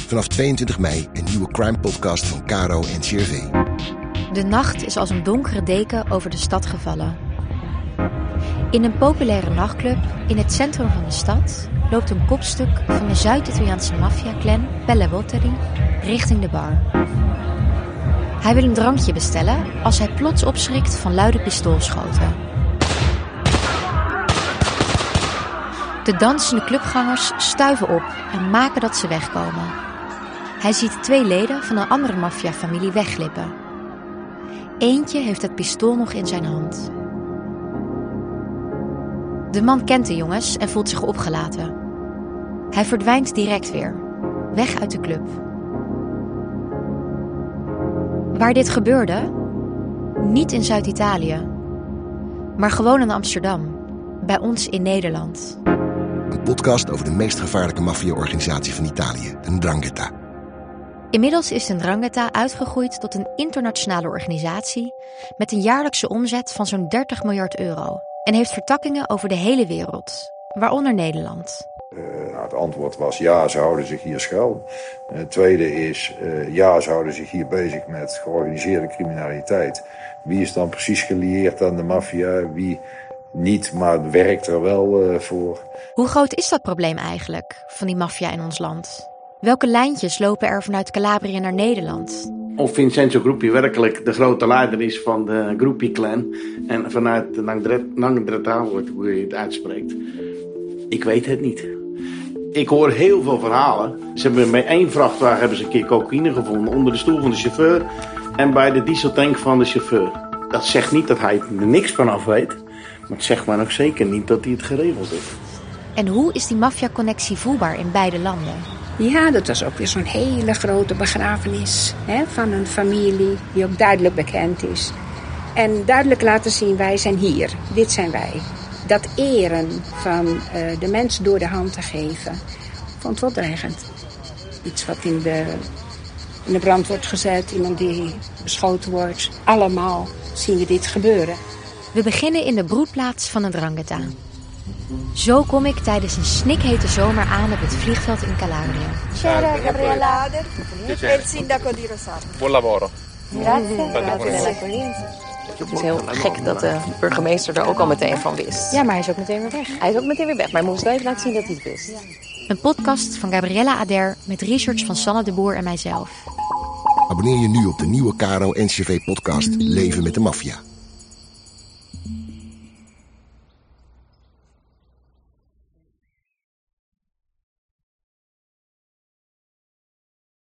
Vanaf 22 mei een nieuwe crime-podcast van Caro en CRV. De nacht is als een donkere deken over de stad gevallen. In een populaire nachtclub in het centrum van de stad loopt een kopstuk van de Zuid-Italiaanse maffia-clan Pelle Botteri richting de bar. Hij wil een drankje bestellen als hij plots opschrikt van luide pistoolschoten. De dansende clubgangers stuiven op en maken dat ze wegkomen. Hij ziet 2 leden van een andere maffiafamilie wegglippen. Eentje heeft het pistool nog in zijn hand. De man kent de jongens en voelt zich opgelaten. Hij verdwijnt direct weer, weg uit de club. Waar dit gebeurde? Niet in Zuid-Italië, maar gewoon in Amsterdam, bij ons in Nederland. Een podcast over de meest gevaarlijke maffia-organisatie van Italië, de 'Ndrangheta. Inmiddels is de 'Ndrangheta uitgegroeid tot een internationale organisatie met een jaarlijkse omzet van zo'n 30 miljard euro en heeft vertakkingen over de hele wereld, waaronder Nederland. Het antwoord was ja, ze houden zich hier schuil. Het tweede is ja, ze houden zich hier bezig met georganiseerde criminaliteit. Wie is dan precies gelieerd aan de maffia, wie niet, maar werkt er wel voor. Hoe groot is dat probleem eigenlijk, van die maffia in ons land? Welke lijntjes lopen er vanuit Calabrië naar Nederland? Of Vincenzo Gruppi werkelijk de grote leider is van de Gruppi-clan en vanuit de Ndrangheta, hoe je het uitspreekt. Ik weet het niet. Ik hoor heel veel verhalen. Ze hebben met 1 vrachtwagen hebben ze een keer cocaïne gevonden onder de stoel van de chauffeur en bij de dieseltank van de chauffeur. Dat zegt niet dat hij er niks van af weet, maar het zegt maar ook zeker niet dat hij het geregeld heeft. En hoe is die maffia-connectie voelbaar in beide landen? Ja, dat was ook weer zo'n hele grote begrafenis van een familie die ook duidelijk bekend is. En duidelijk laten zien, wij zijn hier, dit zijn wij. Dat eren van de mensen door de hand te geven, vond het wel dreigend. Iets wat in de brand wordt gezet, iemand die beschoten wordt. Allemaal zien we dit gebeuren. We beginnen in de broedplaats van de 'Ndrangheta. Zo kom ik tijdens een snikhete zomer aan op het vliegveld in Calabria. Ciao Gabriella, il sindaco di Rosarno. Buon lavoro. Grazie. Het is heel gek dat de burgemeester er ook al meteen van wist. Ja, maar hij is ook meteen weer weg. Hij is ook meteen weer weg, maar hij moest wel even laten zien dat hij het wist. Een podcast van Gabriella Ader met research van Sanne de Boer en mijzelf. Abonneer je nu op de nieuwe Caro en CRV podcast Leven met de Maffia.